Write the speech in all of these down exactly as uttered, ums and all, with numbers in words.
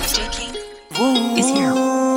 is here.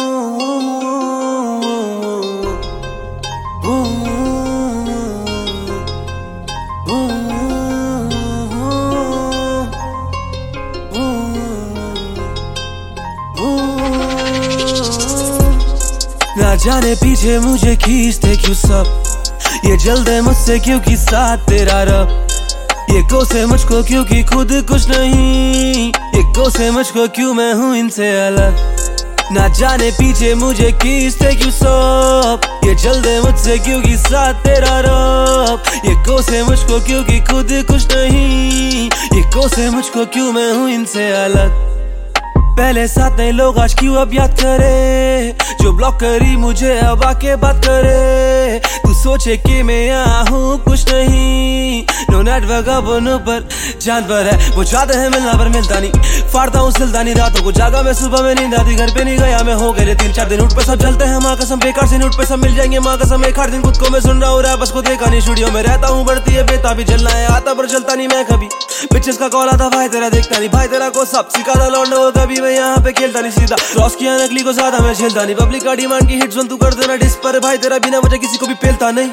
ना जाने पीछे मुझे खींचते क्यों सब, ये जल्दे मुझसे क्योंकि साथ तेरा रब, ये कोसे मुझको क्योंकि खुद कुछ नहीं, ये कोसे मुझको क्यों मैं हूँ इनसे अलग। ना जाने पीछे मुझे खींचते क्यों सब, ये जल्दे मुझसे क्योंकि साथ तेरा रब, ये कोसे मुझको क्योंकि खुद कुछ नहीं, ये कोसे मुझको क्यों मैं हूँ इनसे अलग। पहले साथ नहीं लोग आज क्यों अब याद करे, जो ब्लॉक करी मुझे अब आके बात करे। तू सोचे कि मैं यहाँ हूँ कुछ नहीं, नो नेटवर्क अब पर चांद पर है, वो चाहते हैं मिलना पर मिलता नहीं। फाड़ता हूँ सिलदानी रातों को जागा मैं, सुबह में नींद आती, घर पे नहीं गया मैं, हो गए तीन चार दिन उठ पे सब जलते हैं माँ कसम, बेकार से नोट पे सब मिल जाएंगे माँ कसम। एक हर दिन खुद को मैं सुन रहा हूँ रैप, बस को देखा नहीं स्टूडियो में रहता हूँ, बढ़ती है बेताबी, जलना है आता पर चलता नहीं मैं कभी। पिक्चर्स का कॉल आता भाई तेरा देखता नहीं, भाई तेरा को सब सिखाता लौंडा हो कभी मैं यहाँ पे खेलता नहीं सीधा, क्रॉस किया नकली को ज्यादा मैं झेलता नहीं। पब्लिक का डिमांड की हिट सुन तू कर देना डिस पर, भाई तेरा बिना वजह किसी को भी पेलता नहीं।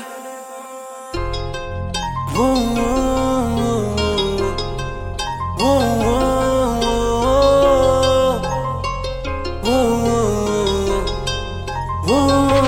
वो, वो, वो, वो,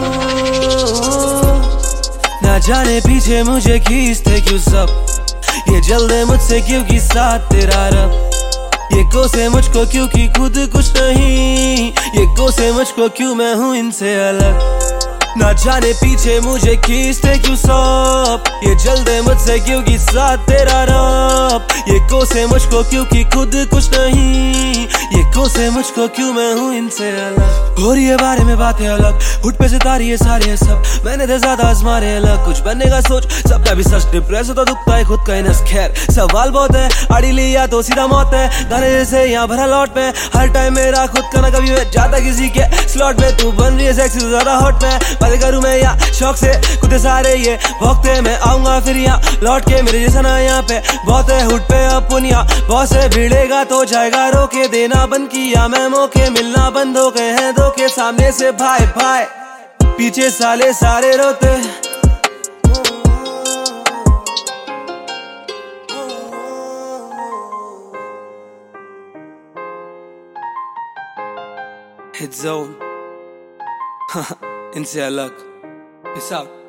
ना जाने पीछे मुझे खींचते क्यों सब, ये जल्दे मुझसे क्योंकि साथ तेरा रब, ये कोसे मुझको क्योंकि खुद कुछ नहीं, ये कोसे मुझको क्यों मैं हूँ इनसे अलग। ना जाने पीछे मुझे खींचते क्यों सब, ये जल्दे मुझसे क्योंकि साथ तेरा रब, ये कोसे मुझको क्योंकि खुद कुछ नहीं, ये कोसे मुझको क्यों मैं हूँ इनसे अलग। हो रही है बारे में बातें अलग, हुट पे सितारे ये सारे सब, मैंने तो ज्यादा आजमारे अलग, कुछ बनने का सोच सबका भी सच, डिप्रेस होता दुखता है खुद का ही नस। खैर सवाल बहुत है, अड़ी लिया तो सीधा मौत है, गाने जैसे यहाँ भरा लौट में, हर टाइम मेरा खुद का ना कभी मैं जाता किसी के स्लॉट में। तू बन रही है सेक्सी तो ज्यादा हॉट में, बातें करूँ मैं या शौक से कुत्ते सारे ये भोगते, मैं आऊंगा फिर यहाँ लौट के, मेरे जैसा ना यहाँ पे बहुत है, हुट पे अपुनिया बहुत से भिड़ेगा तो जाएगा, रोके देना बंद किया मैं, मौके मिलना बंद हो गए हैं धोखे, सामने से भाई भाई पीछे साले सारे रोते। Hit zone इनसे अलग, peace out।